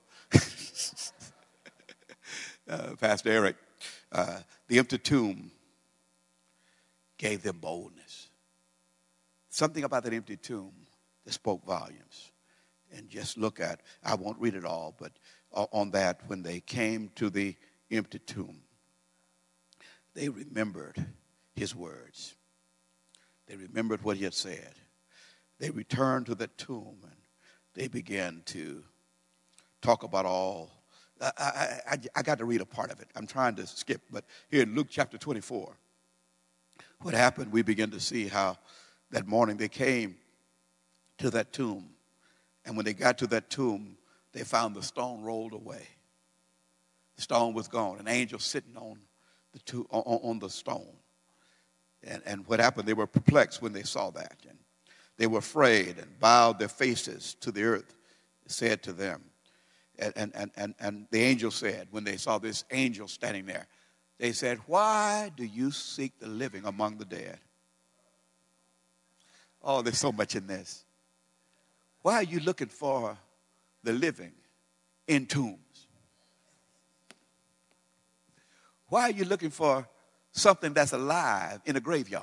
uh, Pastor Eric, uh, the empty tomb gave them boldness. Something about that empty tomb that spoke volumes. And just look at, I won't read it all, but on that, when they came to the empty tomb, they remembered his words. They remembered what he had said. They returned to the tomb and they began to talk about all. I, I, I, I got to read a part of it. I'm trying to skip, but here in Luke chapter twenty-four, what happened, we begin to see how that morning they came to that tomb. And when they got to that tomb, they found the stone rolled away. The stone was gone. An angel sitting on the, to, on, on the stone. And, and what happened, they were perplexed when they saw that. And they were afraid and bowed their faces to the earth, said to them. And, and, and, and, and the angel said, when they saw this angel standing there, they said, why do you seek the living among the dead? Oh, there's so much in this. Why are you looking for the living in tombs? Why are you looking for something that's alive in a graveyard?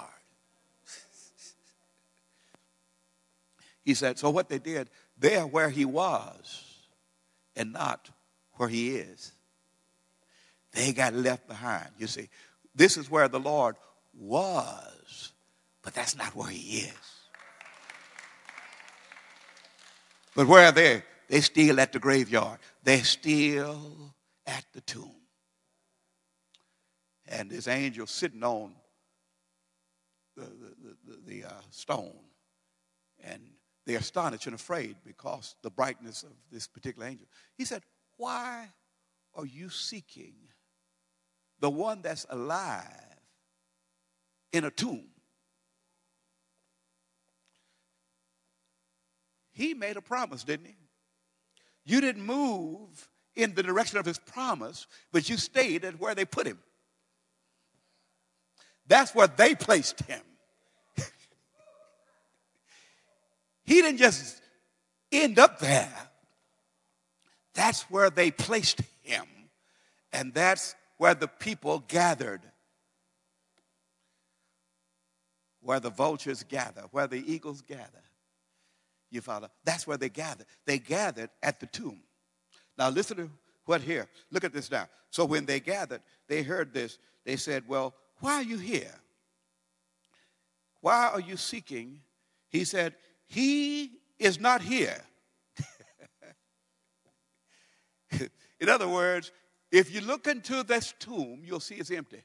He said, so what they did, they are where he was and not where he is. They got left behind. You see, this is where the Lord was, but that's not where he is. But where are they? They're still at the graveyard. They're still at the tomb. And this angel sitting on the, the, the, the uh, stone. And they're astonished and afraid because the brightness of this particular angel. He said, why are you seeking the one that's alive in a tomb? He made a promise, didn't he? You didn't move in the direction of his promise, but you stayed at where they put him. That's where they placed him. He didn't just end up there. That's where they placed him. And that's where the people gathered. Where the vultures gather, where the eagles gather. You follow? That's where they gathered. They gathered at the tomb. Now listen to what here. Look at this now. So when they gathered, they heard this. They said, well, why are you here? Why are you seeking? He said, he is not here. In other words, if you look into this tomb, you'll see it's empty.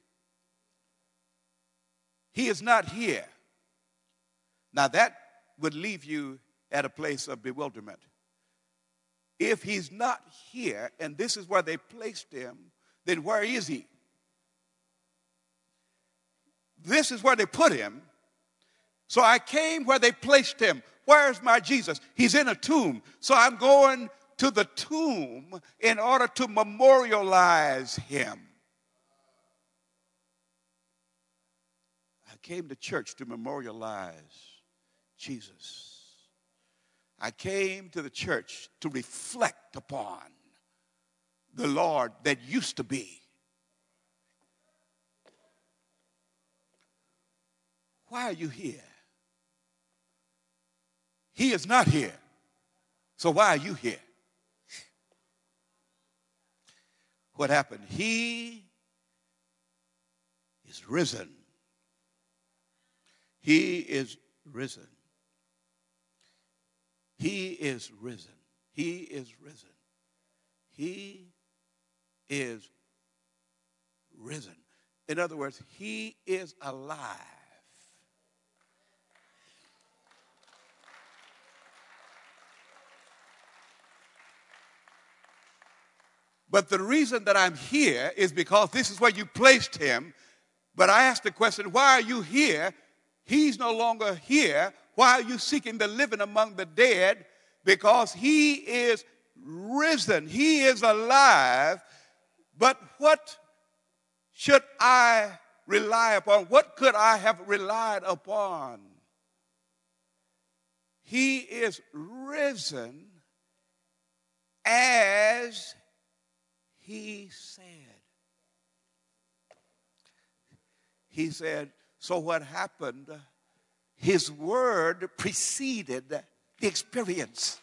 He is not here. Now that would leave you at a place of bewilderment. If he's not here, and this is where they placed him, then where is he? This is where they put him. So I came where they placed him. Where's my Jesus? He's in a tomb. So I'm going to the tomb in order to memorialize him. I came to church to memorialize Jesus. I came to the church to reflect upon the Lord that used to be. Why are you here? He is not here. So why are you here? What happened? He is risen. He is risen. He is risen. He is risen. He is risen. In other words, he is alive. But the reason that I'm here is because this is where you placed him. But I asked the question, why are you here? He's no longer here. Why are you seeking the living among the dead? Because he is risen. He is alive. But what should I rely upon? What could I have relied upon? He is risen as he said. He said, so what happened? His word preceded the experience.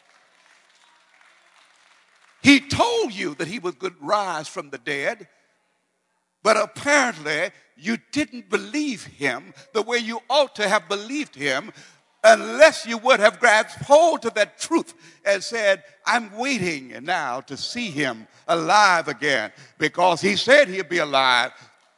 He told you that he would rise from the dead, but apparently you didn't believe him the way you ought to have believed him unless you would have grasped hold of that truth and said, I'm waiting now to see him alive again because he said he'd be alive.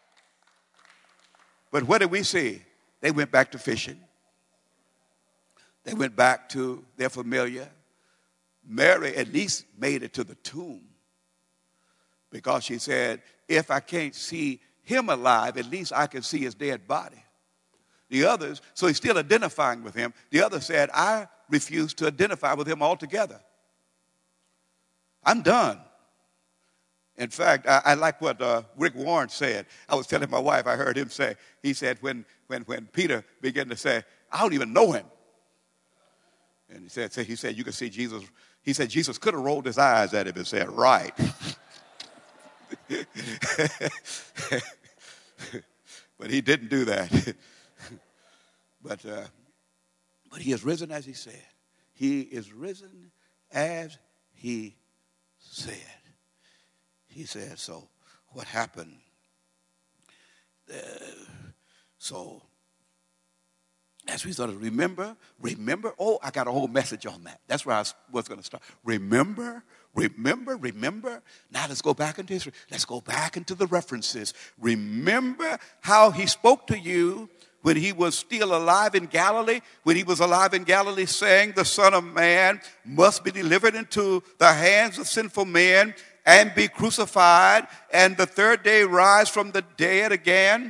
But what did we see? They went back to fishing. They went back to their familiar. Mary at least made it to the tomb because she said, if I can't see him alive, at least I can see his dead body. The others, so he's still identifying with him. The other said, I refuse to identify with him altogether. I'm done. In fact, I, I like what uh, Rick Warren said. I was telling my wife, I heard him say, he said when, when, when Peter began to say, I don't even know him. And he said, he said, you can see Jesus. He said Jesus could have rolled his eyes at him and said, right. But he didn't do that. but, uh, but he is risen as he said. He is risen as he said. He said, so what happened? Uh, so as we sort of remember, remember, oh, I got a whole message on that. That's where I was going to start. Remember, remember, remember. Now let's go back into history. Let's go back into the references. Remember how he spoke to you when he was still alive in Galilee, when he was alive in Galilee saying the Son of Man must be delivered into the hands of sinful men and be crucified, and the third day rise from the dead again.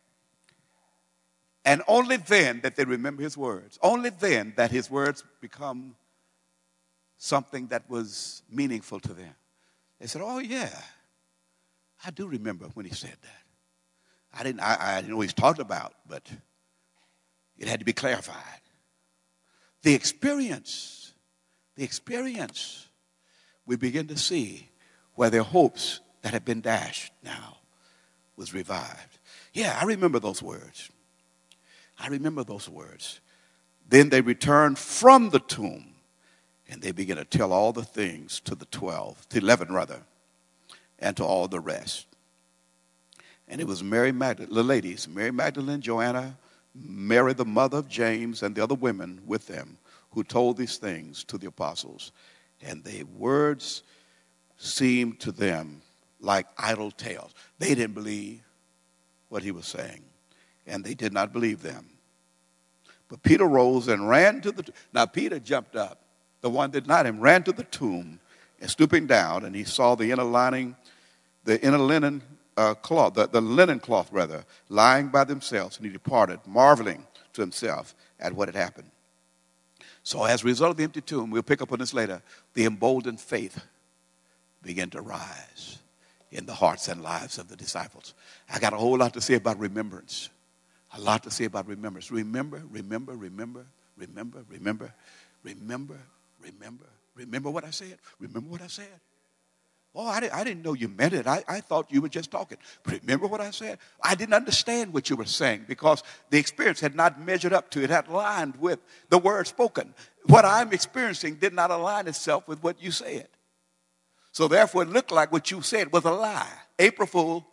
And only then that they remember his words. Only then that his words become something that was meaningful to them. They said, oh, yeah, I do remember when he said that. I didn't, I, I didn't know what he's talked about, but it had to be clarified. The experience, the experience, we begin to see where their hopes that had been dashed now was revived. Yeah, I remember those words. I remember those words. Then they returned from the tomb, and they began to tell all the things to the twelve, to eleven rather, and to all the rest. And it was Mary Magdalene, the ladies, Mary Magdalene, Joanna, Mary the mother of James, and the other women with them, who told these things to the apostles. And the words seemed to them like idle tales. They didn't believe what he was saying, and they did not believe them. But Peter rose and ran to the tomb. Now Peter jumped up, the one that denied him, ran to the tomb, and stooping down, and he saw the inner lining, the inner linen uh, cloth, the, the linen cloth rather, lying by themselves, and he departed, marveling to himself at what had happened. So as a result of the empty tomb, we'll pick up on this later, the emboldened faith began to rise in the hearts and lives of the disciples. I got a whole lot to say about remembrance. A lot to say about remembrance. Remember, remember, remember, remember, remember, remember, remember. Remember what I said? Remember what I said? Oh, I didn't, I didn't know you meant it. I, I thought you were just talking. But remember what I said? I didn't understand what you were saying because the experience had not measured up to it, had aligned with the word spoken. What I'm experiencing did not align itself with what you said. So therefore, it looked like what you said was a lie. April Fool.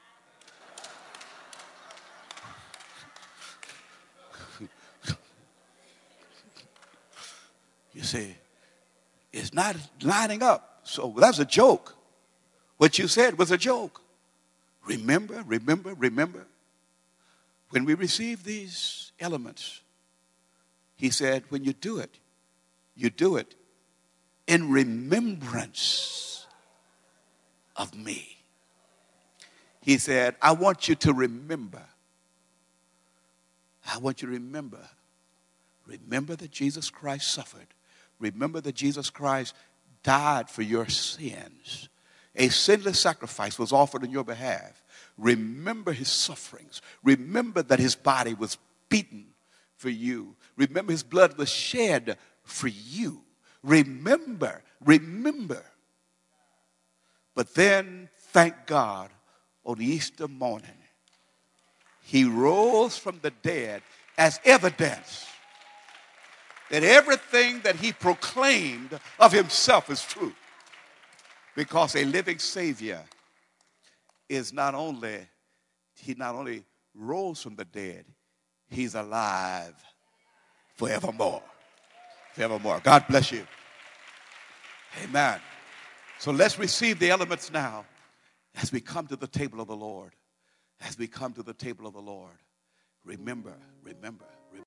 You see, it's not lining up. So that's a joke. What you said was a joke. Remember, remember, remember. When we receive these elements, he said, when you do it, you do it in remembrance of me. He said, I want you to remember. I want you to remember. Remember that Jesus Christ suffered. Remember that Jesus Christ died for your sins. A sinless sacrifice was offered on your behalf. Remember his sufferings. Remember that his body was beaten for you. Remember his blood was shed for you. Remember, remember. But then, thank God, on Easter morning, he rose from the dead as evidence that everything that he proclaimed of himself is true. Because a living Savior is not only, he not only rose from the dead, he's alive forevermore. Forevermore. God bless you. Amen. So let's receive the elements now as we come to the table of the Lord. As we come to the table of the Lord. Remember, remember.